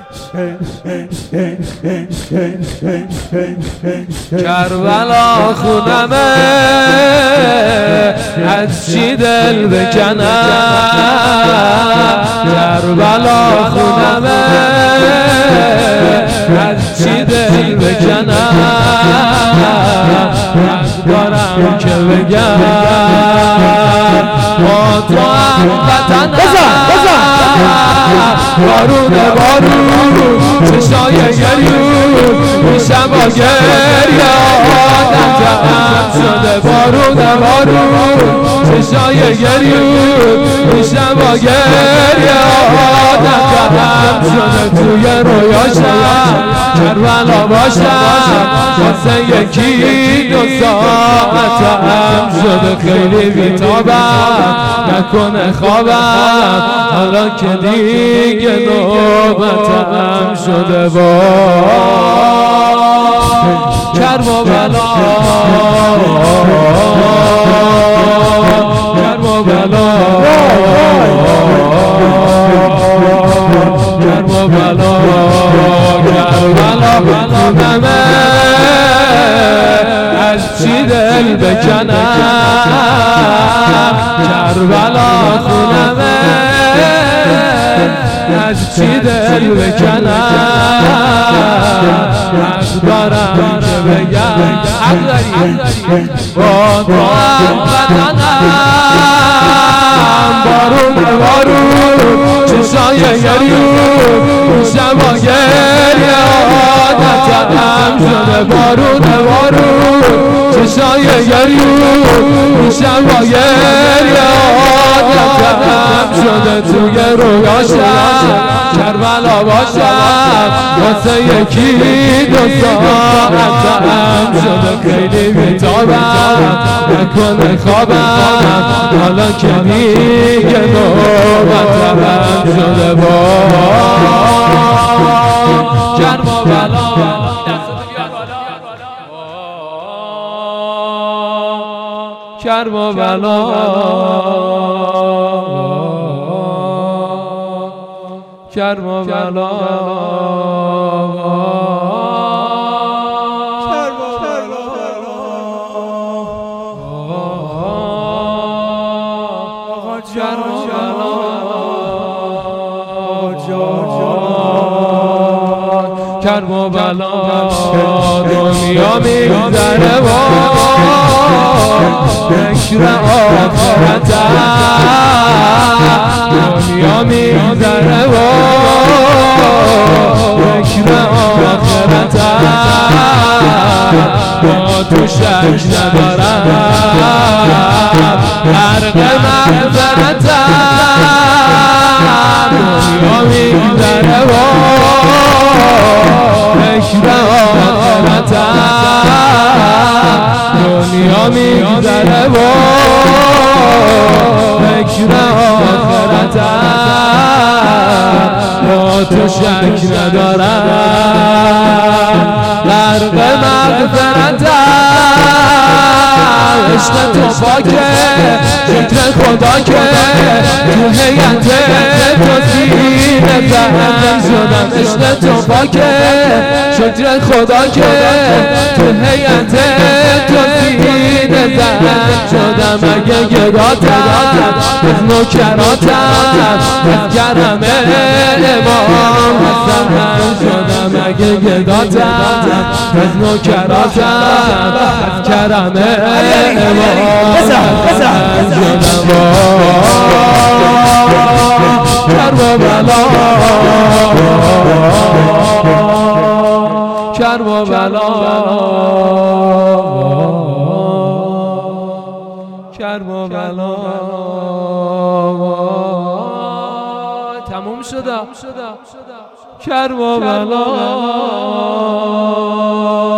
کربلا خونمه از چی دل بکنم، کربلا خونمه از چی دل بکنم، دارم که بگم با تو هم وطنم، بارونه بارون چشای گریون میشم با گریه آدم جمع شده، بارونه بارون چشای گریون میشم با گریه آدم جمع شده، توی رویاشم کربلا باشم واسه یکی دو ساعتم شده، خیلی بیتابم نکنه خوابم حالا که دیگه نوبتم شده، با کرب و بلا کرب و بلا کرب و بلا کربلا خونمه از چی دل بکنم، کربلا خونمه از چی دل بکنم، حق دارم که بگم حق داری با تو هم وطنم، بارون بارون چشای گریون میشم با گریه عادتم شده، بارون بارون چشای گریون میشم با گریه عادتم شده، توی رویاشم کربلا باشم واسه یکی دو ساعتم شده، خیلی بیتابم نکنه خوابم حالا که دیگه نوبتم شده، با کرب و بلا کرب و بلا کرب و بلا کرب و بلا دنیا میگذره و فکر آخرتم، دنیا میگذره و فکر آخرتم، با تو شک ندارم غرق مغفرتم، دنیا میگذره و فکر آخرتم، دنیا میگذره و فکر آخرتم، با تو شک ندارم غرق مغفرتم، عشق تو پاکه ذکر خدا که تو هیئت تو سینه زهر شدم، عشق تو پاکه شکر خدا که تو هیئت تو سینه زهر شدم، اگه گداتم از نوکراتم از کرم امام حسن شدم، اگه گداتم از نوکراتم از کرم امام حسن شدم، کرب و بلا کرب و بلا کرب و بلا تموم شده، کرب و بلا